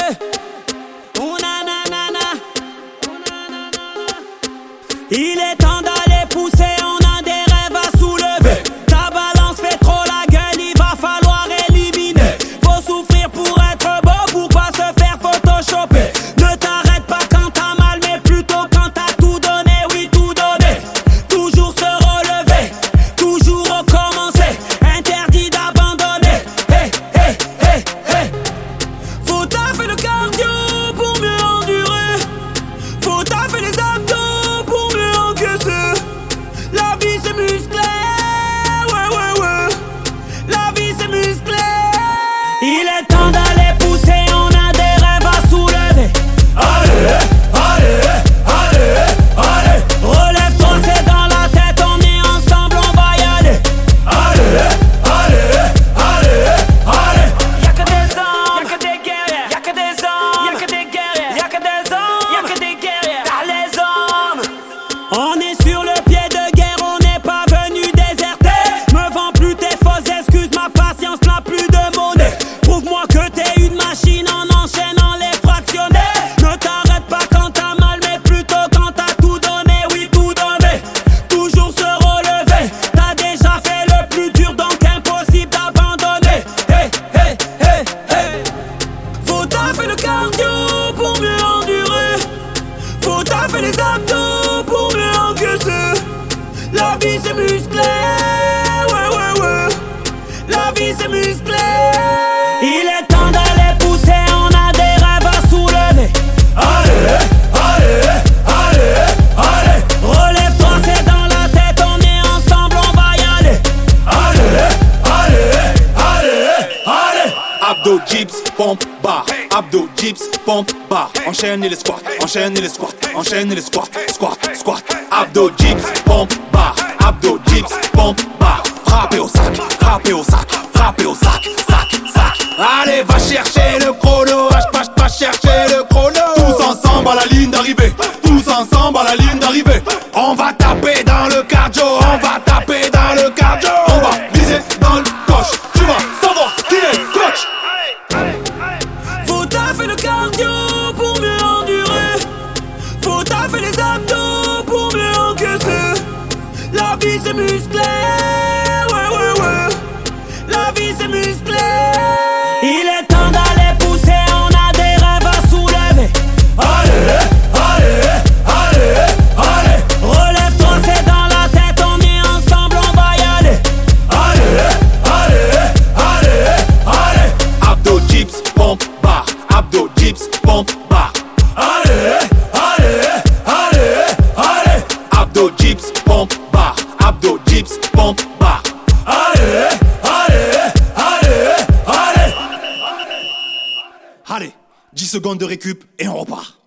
Il est temps d'aller pousser, on a des rêves à soulever. Ta balance fait trop la gueule, il va falloir éliminer. Faut souffrir pour être beau, pour pas se faire photoshopper. Ne t'arrête pas quand t'as mal, mais plutôt quand t'as tout donné, oui tout donné. Toujours se relever, toujours recommencer. Interdit d'abandonner. Hey, hey, hey, hey. Faut taffer le cardio pour mieux endurer. Faut taffer les abdos. La vie c'est musclé, ouais ouais ouais. La vie c'est musclé. Il est temps d'aller pousser, on a des rêves à soulever. Allez, allez, allez, allez. Relève-toi, c'est dans la tête, on est ensemble, on va y aller. Allez, allez, allez, allez. Y'a que des hommes, y'a que des guerriers. Y'a que des hommes, y'a que des guerriers. Y'a que des hommes, y'a que des guerriers. Car les hommes, on est sur le pied de guerre. Prouve-moi que t'es une machine en enchaînant les fractionnés. Ne t'arrête pas quand t'as mal, mais plutôt quand t'as tout donné, oui tout donné. Toujours se relever, t'as déjà fait le plus dur, donc impossible d'abandonner. Hey, hey, hey, hey. Faut taffer le cardio pour mieux endurer. Faut taffer les abdos pour mieux encaisser. La vie c'est musclé, ouais ouais ouais. La vie c'est musclé. Il est temps d'aller pousser, on a des rêves à soulever. Allez, allez, allez, allez. Relève-toi, c'est dans la tête, on est ensemble, on va y aller. Allez, allez, allez, allez. Abdo, dips, pompe, bar. Abdo, dips, pompe, bar. Enchaînez les squats, enchaînez les squats, enchaînez les squats, squat, squat. Abdo, dips, pompe, bar. Abdo, dips, pompe, bar. Frappez au sac, frappez au sac, frappez au sac, sac, sac. Allez, va chercher le chrono, va chercher le chrono. Tous ensemble à la ligne d'arrivée, tous ensemble à la ligne d'arrivée. On va taper dans le cardio, on va taper dans le cardio. On va viser dans le coche, tu vas savoir qui est coach. Faut taffer le cardio pour mieux endurer. Faut taffer les abdos pour mieux encaisser. La vie c'est musclé, ouais ouais ouais. La vie c'est musclé. Il est temps d'aller pousser, on a des rêves à soulever. Allez, allez, allez, allez. Relève-toi, c'est dans la tête, on est ensemble, on va y aller. Allez, allez, allez, allez. Abdo, dips, pompe, bar. Abdo, dips, pompe, bar. Allez, allez, allez, allez. Abdo, dips, pompe, bar. Abdo, dips, pompe, bar. Allez, allez, allez, allez. Allez, 10 secondes de récup et on repart.